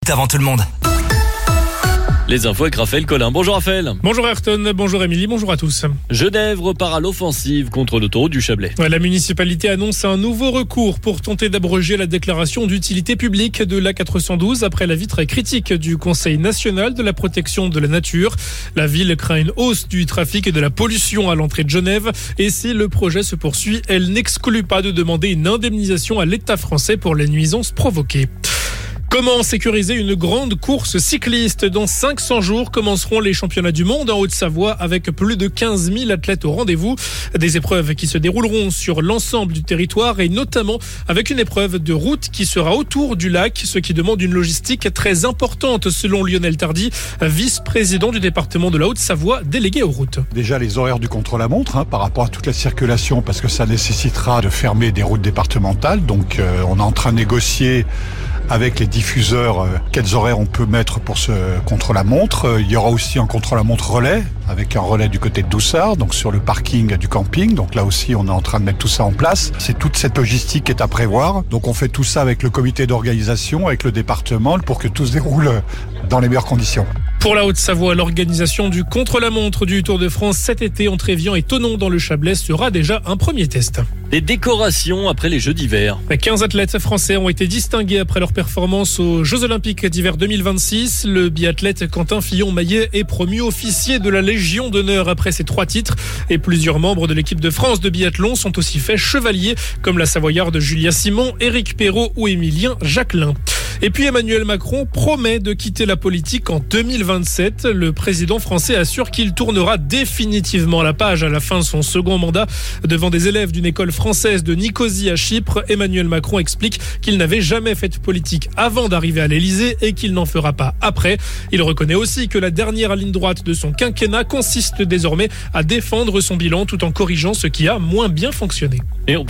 avant tout le monde. Les infos avec Raphaël Collin. Bonjour Raphaël. Bonjour Ayrton, bonjour Émilie, bonjour à tous. Genève repart à l'offensive contre l'autoroute du Chablais. La municipalité annonce un nouveau recours pour tenter d'abroger la déclaration d'utilité publique de l'A412 après l'avis très critique du Conseil national de la protection de la nature. La ville craint une hausse du trafic et de la pollution à l'entrée de Genève. Et si le projet se poursuit, elle n'exclut pas de demander une indemnisation à l'État français pour les nuisances provoquées. Comment sécuriser une grande course cycliste ? Dans 500 jours commenceront les championnats du monde en Haute-Savoie avec plus de 15 000 athlètes au rendez-vous. Des épreuves qui se dérouleront sur l'ensemble du territoire et notamment avec une épreuve de route qui sera autour du lac, ce qui demande une logistique très importante selon Lionel Tardy, vice-président du département de la Haute-Savoie, délégué aux routes. Déjà les horaires du contre-la-montre par rapport à toute la circulation parce que ça nécessitera de fermer des routes départementales. Donc on est en train de négocier avec les diffuseurs quels horaires on peut mettre pour ce contre-la-montre. Il y aura aussi un contre-la-montre relais avec un relais du côté de Doussard, donc sur le parking du camping. Donc là aussi, on est en train de mettre tout ça en place. C'est toute cette logistique qui est à prévoir. Donc on fait tout ça avec le comité d'organisation, avec le département, pour que tout se déroule dans les meilleures conditions. Pour la Haute-Savoie, l'organisation du contre-la-montre du Tour de France cet été entre Évian et Thonon dans le Chablais sera déjà un premier test. Des décorations après les Jeux d'hiver. 15 athlètes français ont été distingués après leur performance aux Jeux Olympiques d'hiver 2026. Le biathlète Quentin Fillon-Maillet est promu officier de la Légion d'honneur après ses 3 titres. Et plusieurs membres de l'équipe de France de biathlon sont aussi faits chevaliers, comme la Savoyarde Julia Simon, Éric Perrault ou Émilien Jacquelin. Et puis Emmanuel Macron promet de quitter la politique en 2027. Le président français assure qu'il tournera définitivement la page à la fin de son second mandat. Devant des élèves d'une école française de Nicosie à Chypre, Emmanuel Macron explique qu'il n'avait jamais fait de politique avant d'arriver à l'Elysée et qu'il n'en fera pas après. Il reconnaît aussi que la dernière ligne droite de son quinquennat consiste désormais à défendre son bilan tout en corrigeant ce qui a moins bien fonctionné.